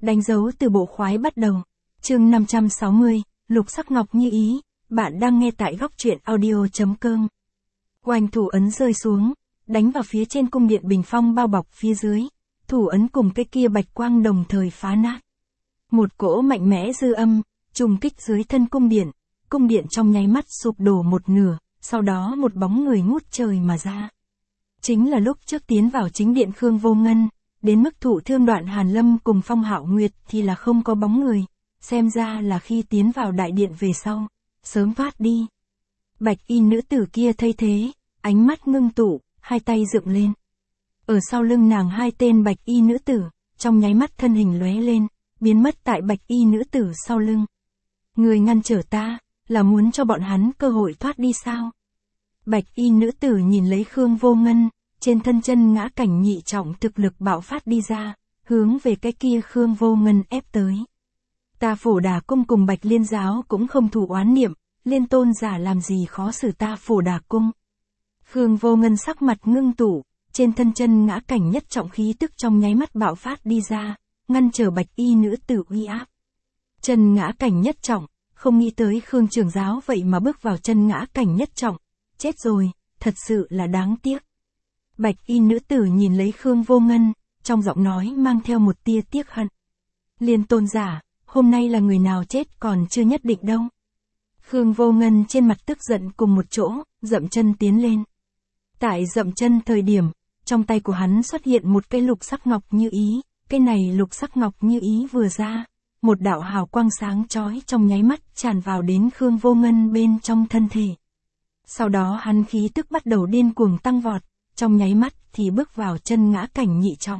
Đánh dấu từ bộ khoái bắt đầu. Chương 560, Lục Sắc Ngọc Như Ý, bạn đang nghe tại góc truyện audio.com. Oanh thủ ấn rơi xuống, đánh vào phía trên cung điện bình phong bao bọc phía dưới, thủ ấn cùng cái kia bạch quang đồng thời phá nát. Một cỗ mạnh mẽ dư âm, trùng kích dưới thân cung điện trong nháy mắt sụp đổ một nửa, sau đó một bóng người ngút trời mà ra. Chính là lúc trước tiến vào chính điện Khương Vô Ngân, đến mức thụ thương Đoạn Hàn Lâm cùng Phong Hạo Nguyệt thì là không có bóng người, xem ra là khi tiến vào đại điện về sau, sớm thoát đi. Bạch y nữ tử kia thấy thế, ánh mắt ngưng tụ, hai tay dựng lên. Ở sau lưng nàng hai tên bạch y nữ tử, trong nháy mắt thân hình lóe lên, biến mất tại bạch y nữ tử sau lưng. Người ngăn trở ta, là muốn cho bọn hắn cơ hội thoát đi sao? Bạch y nữ tử nhìn lấy Khương Vô Ngân, trên thân chân ngã cảnh nhị trọng thực lực bạo phát đi ra, hướng về cái kia Khương Vô Ngân ép tới. Ta Phổ Đà Cung cùng Bạch Liên Giáo cũng không thù oán niệm, Liên tôn giả làm gì khó xử ta Phổ Đà Cung. Khương Vô Ngân sắc mặt ngưng tụ, trên thân chân ngã cảnh nhất trọng khí tức trong nháy mắt bạo phát đi ra, ngăn trở bạch y nữ tử uy áp. Chân ngã cảnh nhất trọng, không nghĩ tới Khương trưởng giáo vậy mà bước vào chân ngã cảnh nhất trọng, chết rồi, thật sự là đáng tiếc. Bạch y nữ tử nhìn lấy Khương Vô Ngân, trong giọng nói mang theo một tia tiếc hận. Liên tôn giả, hôm nay là người nào chết còn chưa nhất định đâu. Khương Vô Ngân trên mặt tức giận cùng một chỗ, dậm chân tiến lên. Tại dậm chân thời điểm, trong tay của hắn xuất hiện một cây lục sắc ngọc như ý, cây này lục sắc ngọc như ý vừa ra, một đạo hào quang sáng chói trong nháy mắt tràn vào đến Khương Vô Ngân bên trong thân thể. Sau đó hắn khí tức bắt đầu điên cuồng tăng vọt, trong nháy mắt thì bước vào chân ngã cảnh nhị trọng.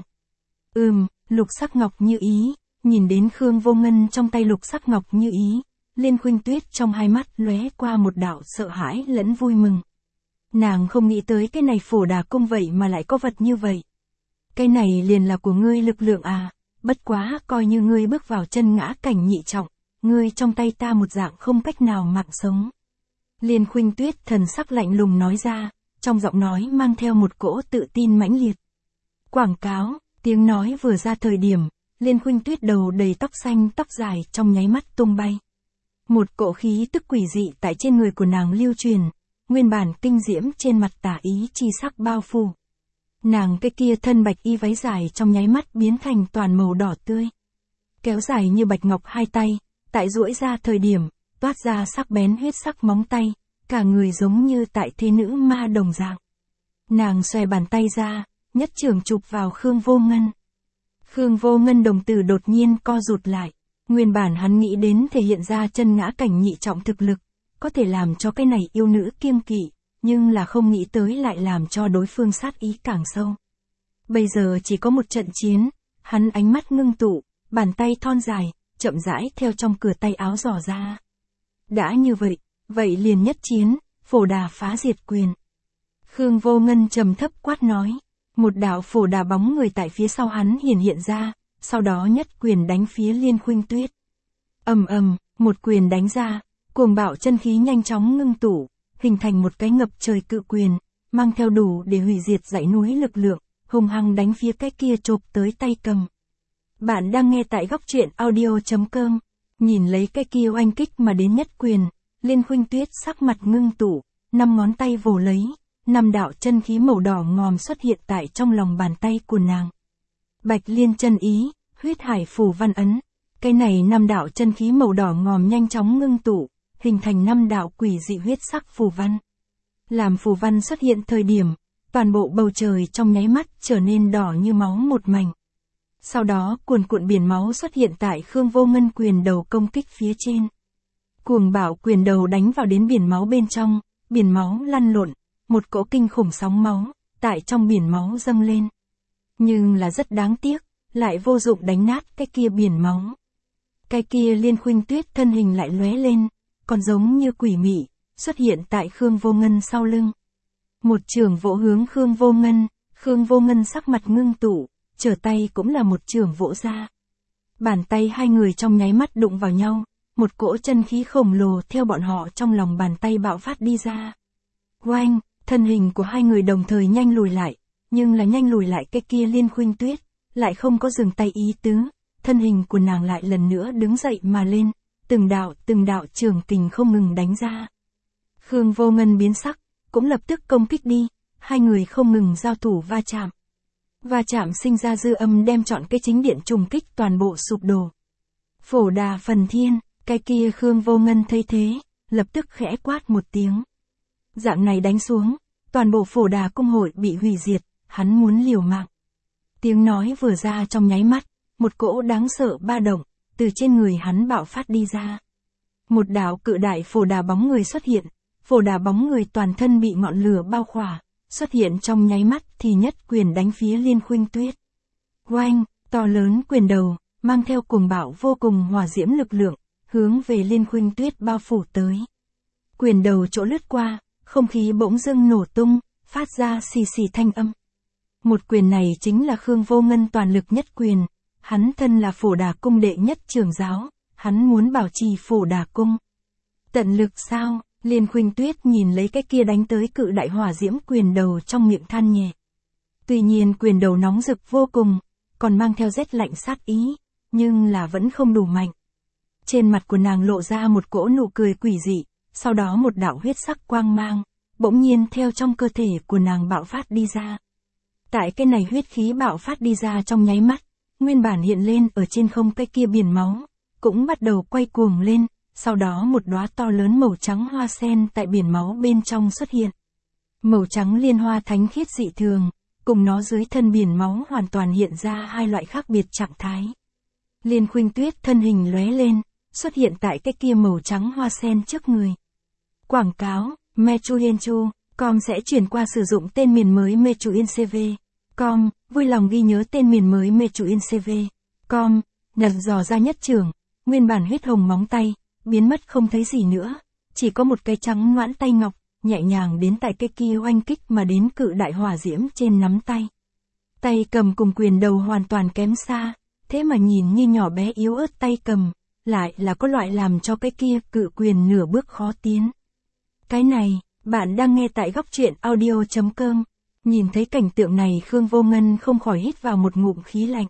Lục sắc ngọc như ý, nhìn đến Khương Vô Ngân trong tay lục sắc ngọc như ý, Liên Khuynh Tuyết trong hai mắt lóe qua một đạo sợ hãi lẫn vui mừng. Nàng không nghĩ tới cái này Phổ Đà Cung vậy mà lại có vật như vậy. Cái này liền là của ngươi lực lượng à, bất quá coi như ngươi bước vào chân ngã cảnh nhị trọng, ngươi trong tay ta một dạng không cách nào mạng sống. Liên Khuynh Tuyết thần sắc lạnh lùng nói ra, trong giọng nói mang theo một cỗ tự tin mãnh liệt. Quảng cáo, tiếng nói vừa ra thời điểm, Liên Khuynh Tuyết đầu đầy tóc xanh tóc dài trong nháy mắt tung bay. Một cỗ khí tức quỷ dị tại trên người của nàng lưu truyền, nguyên bản kinh diễm trên mặt tả ý chi sắc bao phủ. Nàng cái kia thân bạch y váy dài trong nháy mắt biến thành toàn màu đỏ tươi. Kéo dài như bạch ngọc hai tay, tại duỗi ra thời điểm, toát ra sắc bén huyết sắc móng tay, cả người giống như tại thế nữ ma đồng dạng. Nàng xòe bàn tay ra, nhất trường chụp vào Khương Vô Ngân. Khương Vô Ngân đồng tử đột nhiên co rụt lại, nguyên bản hắn nghĩ đến thể hiện ra chân ngã cảnh nhị trọng thực lực, có thể làm cho cái này yêu nữ kiêng kỵ, nhưng là không nghĩ tới lại làm cho đối phương sát ý càng sâu. Bây giờ chỉ có một trận chiến, hắn ánh mắt ngưng tụ, bàn tay thon dài, chậm rãi theo trong cửa tay áo dò ra. Đã như vậy, vậy liền nhất chiến, Phổ Đà phá diệt quyền. Khương Vô Ngân trầm thấp quát nói, một đạo Phổ Đà bóng người tại phía sau hắn hiện ra, sau đó nhất quyền đánh phía Liên Khuynh Tuyết. Một quyền đánh ra, cuồng bạo chân khí nhanh chóng ngưng tụ, hình thành một cái ngập trời cự quyền, mang theo đủ để hủy diệt dãy núi lực lượng, hung hăng đánh phía cái kia chộp tới tay cầm. Bạn đang nghe tại góc truyện audio.com, nhìn lấy cái kia oanh kích mà đến nhất quyền, Liên Khuynh Tuyết sắc mặt ngưng tụ, 5 ngón tay vồ lấy, 5 đạo chân khí màu đỏ ngòm xuất hiện tại trong lòng bàn tay của nàng. Bạch Liên chân ý, huyết hải phù văn ấn, cái này 5 đạo chân khí màu đỏ ngòm nhanh chóng ngưng tụ, hình thành 5 đạo quỷ dị huyết sắc phù văn. Làm phù văn xuất hiện thời điểm, toàn bộ bầu trời trong nháy mắt trở nên đỏ như máu một mảnh. Sau đó cuồn cuộn biển máu xuất hiện tại Khương Vô Ngân quyền đầu công kích phía trên. Cuồng bạo quyền đầu đánh vào đến biển máu bên trong, biển máu lăn lộn, một cỗ kinh khủng sóng máu, tại trong biển máu dâng lên. Nhưng là rất đáng tiếc, lại vô dụng đánh nát cái kia biển máu. Cái kia Liên Khuynh Tuyết thân hình lại lóe lên, còn giống như quỷ mị, xuất hiện tại Khương Vô Ngân sau lưng. Một chưởng vỗ hướng Khương Vô Ngân sắc mặt ngưng tụ, trở tay cũng là một chưởng vỗ ra. Bàn tay hai người trong nháy mắt đụng vào nhau, một cỗ chân khí khổng lồ theo bọn họ trong lòng bàn tay bạo phát đi ra. Oanh, thân hình của hai người đồng thời nhanh lùi lại, nhưng là nhanh lùi lại cái kia Liên Khuynh Tuyết, lại không có dừng tay ý tứ, thân hình của nàng lại lần nữa đứng dậy mà lên, từng đạo trường kình không ngừng đánh ra. Khương Vô Ngân biến sắc, cũng lập tức công kích đi, hai người không ngừng giao thủ va chạm. Va chạm sinh ra dư âm đem chọn cái chính điện trùng kích toàn bộ sụp đổ. Phổ Đà Phần Thiên, cái kia Khương Vô Ngân thấy thế, lập tức khẽ quát một tiếng. Dạng này đánh xuống, toàn bộ Phổ Đà cung hội bị hủy diệt, hắn muốn liều mạng. Tiếng nói vừa ra trong nháy mắt, một cỗ đáng sợ ba động, từ trên người hắn bạo phát đi ra. Một đạo cự đại Phổ Đà bóng người xuất hiện, Phổ Đà bóng người toàn thân bị ngọn lửa bao khỏa, xuất hiện trong nháy mắt thì nhất quyền đánh phía Liên Khuynh Tuyết. Oanh, to lớn quyền đầu, mang theo cuồng bạo vô cùng hỏa diễm lực lượng, hướng về Liên Khuynh Tuyết bao phủ tới. Quyền đầu chỗ lướt qua, không khí bỗng dưng nổ tung, phát ra xì xì thanh âm. Một quyền này chính là Khương Vô Ngân toàn lực nhất quyền, hắn thân là Phổ Đà cung đệ nhất trưởng giáo, hắn muốn bảo trì Phổ Đà cung. Tận lực sao? Liên Khuynh Tuyết nhìn lấy cái kia đánh tới cự đại hỏa diễm quyền đầu trong miệng than nhẹ. Tuy nhiên quyền đầu nóng rực vô cùng, còn mang theo rét lạnh sát ý, nhưng là vẫn không đủ mạnh. Trên mặt của nàng lộ ra một cỗ nụ cười quỷ dị, sau đó một đạo huyết sắc quang mang, bỗng nhiên theo trong cơ thể của nàng bạo phát đi ra. Tại cái này huyết khí bạo phát đi ra trong nháy mắt, nguyên bản hiện lên ở trên không cái kia biển máu, cũng bắt đầu quay cuồng lên, sau đó một đóa to lớn màu trắng hoa sen tại biển máu bên trong xuất hiện. Màu trắng liên hoa thánh khiết dị thường, cùng nó dưới thân biển máu hoàn toàn hiện ra hai loại khác biệt trạng thái. Liên Khuynh Tuyết thân hình lóe lên, xuất hiện tại cái kia màu trắng hoa sen trước người. Quảng cáo, Mechuyenchu.com sẽ chuyển qua sử dụng tên miền mới Mechuyencv.com, vui lòng ghi nhớ tên miền mới Mechuyencv.com, đặt dò ra nhất trưởng, nguyên bản huyết hồng móng tay, biến mất không thấy gì nữa, chỉ có một cái trắng noãn tay ngọc, nhẹ nhàng đến tại cái kia oanh kích mà đến cự đại hỏa diễm trên nắm tay. Tay cầm cùng quyền đầu hoàn toàn kém xa, thế mà nhìn như nhỏ bé yếu ớt tay cầm, lại là có loại làm cho cái kia cự quyền nửa bước khó tiến. Cái này, bạn đang nghe tại góc truyện audio.com, nhìn thấy cảnh tượng này Khương Vô Ngân không khỏi hít vào một ngụm khí lạnh.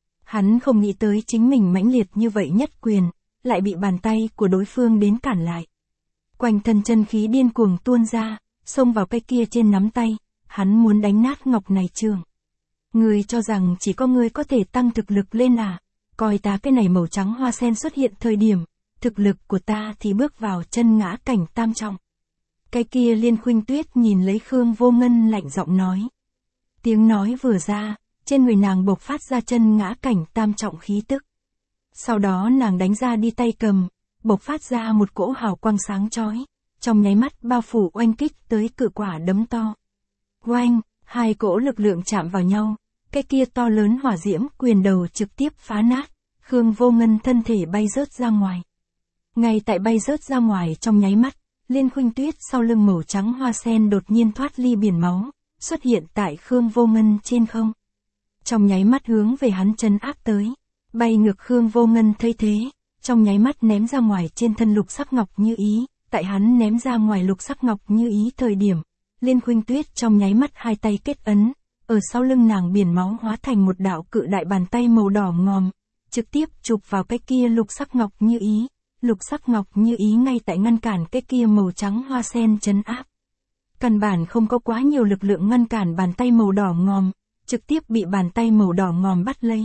Hắn không nghĩ tới chính mình mãnh liệt như vậy nhất quyền, lại bị bàn tay của đối phương đến cản lại. Quanh thân chân khí điên cuồng tuôn ra, xông vào cái kia trên nắm tay, hắn muốn đánh nát ngọc này trường. Ngươi cho rằng chỉ có ngươi có thể tăng thực lực lên à? Coi ta cái này màu trắng hoa sen xuất hiện thời điểm, thực lực của ta thì bước vào chân ngã cảnh tam trọng. Cái kia Liên Khuynh Tuyết nhìn lấy Khương Vô Ngân lạnh giọng nói. Tiếng nói vừa ra, trên người nàng bộc phát ra chân ngã cảnh tam trọng khí tức. Sau đó nàng đánh ra đi tay cầm, bộc phát ra một cỗ hào quang sáng chói, trong nháy mắt bao phủ oanh kích tới cự quả đấm to. Oanh, hai cỗ lực lượng chạm vào nhau, cái kia to lớn hỏa diễm quyền đầu trực tiếp phá nát, Khương Vô Ngân thân thể bay rớt ra ngoài. Ngay tại bay rớt ra ngoài trong nháy mắt, Liên Khuynh Tuyết sau lưng màu trắng hoa sen đột nhiên thoát ly biển máu, xuất hiện tại Khương Vô Ngân trên không. Trong nháy mắt hướng về hắn chân áp tới, bay ngược Khương Vô Ngân thấy thế, trong nháy mắt ném ra ngoài trên thân lục sắc ngọc như ý, tại hắn ném ra ngoài lục sắc ngọc như ý thời điểm, Liên Khuynh Tuyết trong nháy mắt hai tay kết ấn, ở sau lưng nàng biển máu hóa thành một đạo cự đại bàn tay màu đỏ ngòm, trực tiếp chụp vào cái kia lục sắc ngọc như ý. Lục sắc ngọc như ý ngay tại ngăn cản cái kia màu trắng hoa sen trấn áp. Căn bản không có quá nhiều lực lượng ngăn cản bàn tay màu đỏ ngòm, trực tiếp bị bàn tay màu đỏ ngòm bắt lấy.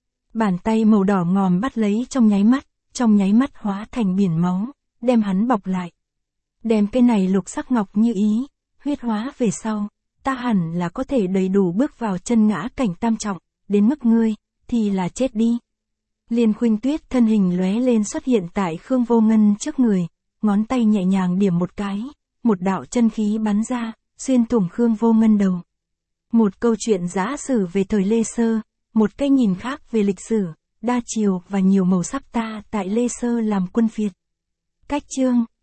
Bàn tay màu đỏ ngòm bắt lấy trong nháy mắt hóa thành biển máu, đem hắn bọc lại. Đem cái này lục sắc ngọc như ý, huyết hóa về sau, ta hẳn là có thể đầy đủ bước vào chân ngã cảnh tam trọng, đến mức ngươi, thì là chết đi. Liên Khuynh Tuyết thân hình lóe lên xuất hiện tại Khương Vô Ngân trước người, ngón tay nhẹ nhàng điểm một cái, một đạo chân khí bắn ra, xuyên thủng Khương Vô Ngân đầu. Một câu chuyện giả sử về thời Lê Sơ, một cái nhìn khác về lịch sử, đa chiều và nhiều màu sắc ta tại Lê Sơ làm quân phiệt. Cách chương